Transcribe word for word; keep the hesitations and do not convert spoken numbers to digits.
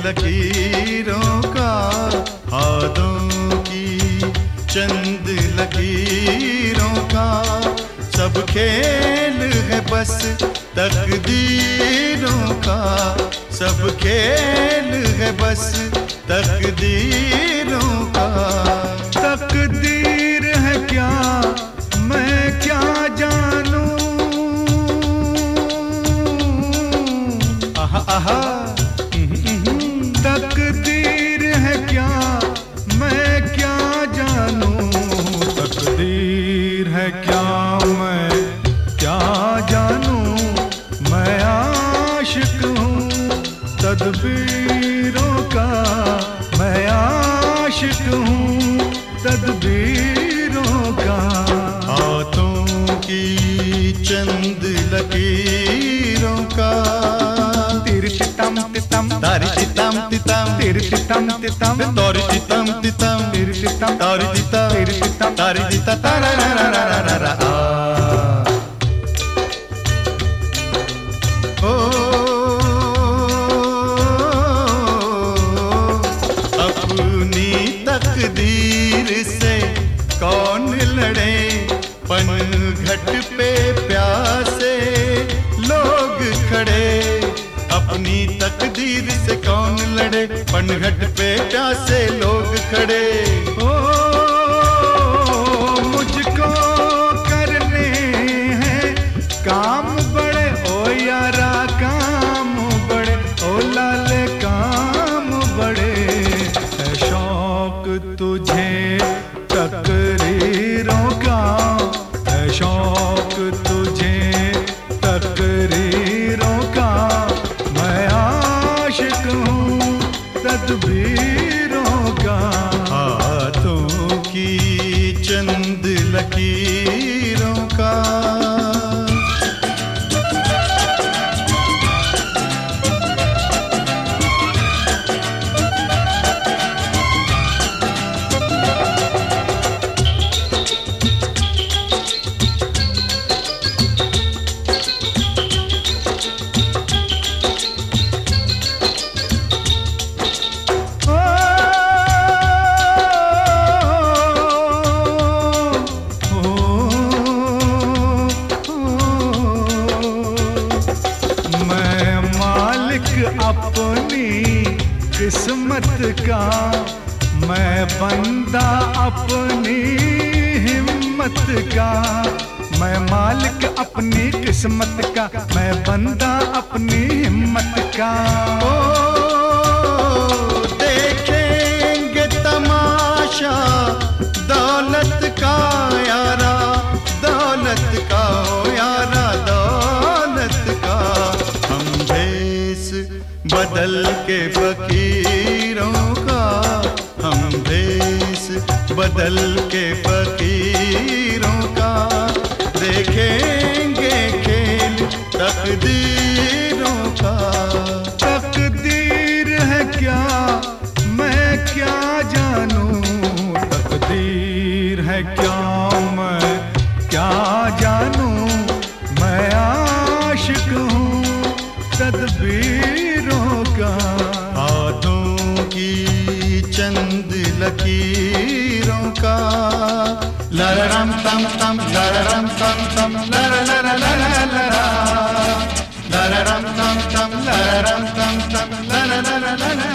लकीरों का, हाथों की चंद लकीरों का। सब खेल है बस तकदीरों का, सब खेल है बस तकदीरों का। तकदीर है क्या मैं क्या जानूं, आहा आहा। तकदीर है क्या मैं क्या जानूं, तकदीर है क्या मैं क्या जानूं। मैं आशिक हूँ तदबीरों का, मैं आशिक हूँ तदबीरों का। हाथों की चंद लकीरों का। तिर तितम तितम तारी तितम तितम, तिर तितम तितम तोरी तितम तितम, तिर तितम तारी तितम, तिर तितम तारी तितम तारा रा रा रा रा रा। ओ अपनी तकदीर से कौन लड़े, पनघट पे प्यासे लोग खड़े। अपनी तकदीर से कौन लड़े, पनघट पे प्यासे लोग खड़े। ओ मुझको करने हैं काम बड़े, ओ यारा काम बड़े, ओ लाले काम बड़े। है शौक तुझे तकरीरों का, है शौक तुझे तकरीरों का। मैं आशिक हूँ तदबीरों का। हाथों की चंद लकीरों का। अपनी किस्मत का, मैं बंदा अपनी हिम्मत का। मैं मालिक अपनी किस्मत का, मैं बंदा अपनी हिम्मत का। ओ देखेंगे तमाशा दौलत का यारा, दौलत का ओ यारा, दौलत का। हम भेस बदल के फकीरों का, हम भेस बदल के फकीरों का। देखेंगे खेल तकदीरों का। तकदीर है क्या मैं क्या जानूं, तकदीर है क्या मैं क्या जानूं। मैं आशिक हूँ तदबीरों का। हाथों की चंद लकीरों का। लररम तम तम, लररम तम तम, लर लर लर लरा। लररम तम तम, लररम तम तम, लर लर लर।